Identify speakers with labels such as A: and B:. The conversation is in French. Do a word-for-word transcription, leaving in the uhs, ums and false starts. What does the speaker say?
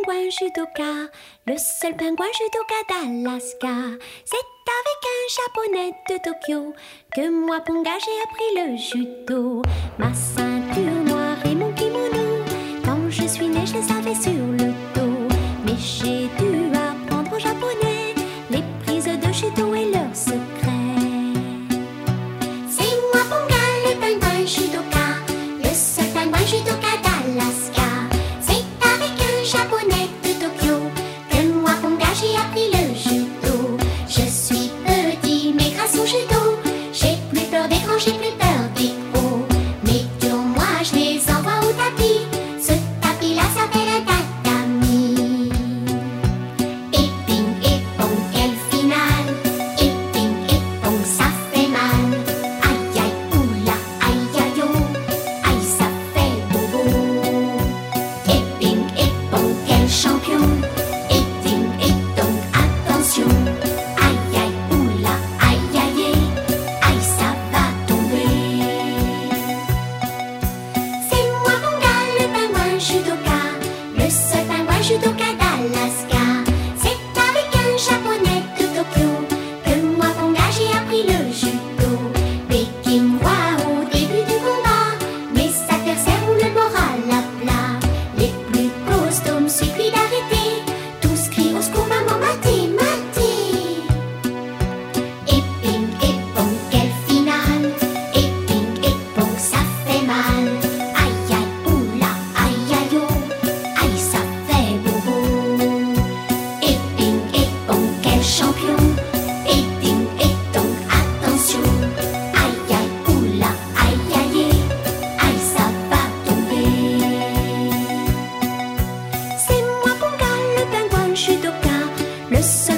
A: pingouin judoka, le seul pingouin judoka d'Alaska. C'est avec un japonais de Tokyo que moi, Ponga, j'ai appris le judo. Ma ceinture noire et mon kimono, quand je suis née, je les avais sur le dos. Mais j'ai dû apprendre au japonais les prises de judo et leurs secrets. C'est moi, Ponga, le pingouin judoka, le seul pingouin judoka d'Alaska. C'est avec un japonais de Tokyo que moi, Ponga, j'ai appris le judo. Je suis petit, mais grâce au judo, j'ai plus peur des grands, j'ai plus peur des gros. Mais pour moi, je les envoie au tapis. Ce tapis-là s'appelle un tatami. Et ping et pong, quelle finale. Et ping et pong, ça fait mal. Aïe aïe, oula, aïe aïe oh. Aïe, ça fait bobo. Et ping et pong, quel champion. Et ping et pong, attention. Aïe aïe, oula, aïe aïe, aïe, ça va tomber. C'est moi, Ponga, le pingouin judoka, le seul pingouin judoka d'Alaska. C'est avec un japonais de Tokyo que moi, Ponga, j'ai appris le judo. Peking roi au début du combat, mes adversaires ont le moral à plat. Les plus costauds me suffit d'arrêter, tous crient au secours, maman, maté, maté. Et ping et pong, quelle finale. Et ping et pong, ça fait mal. Aïe aïe, oula, aïe aïe oh. Aïe, ça fait bobo. Et ping et pong, quel champion. Et ping et pong, attention. Aïe aïe, oula, aïe aïe, aïe, ça va tomber. C'est moi, Ponga, le pingouin judoka, le seul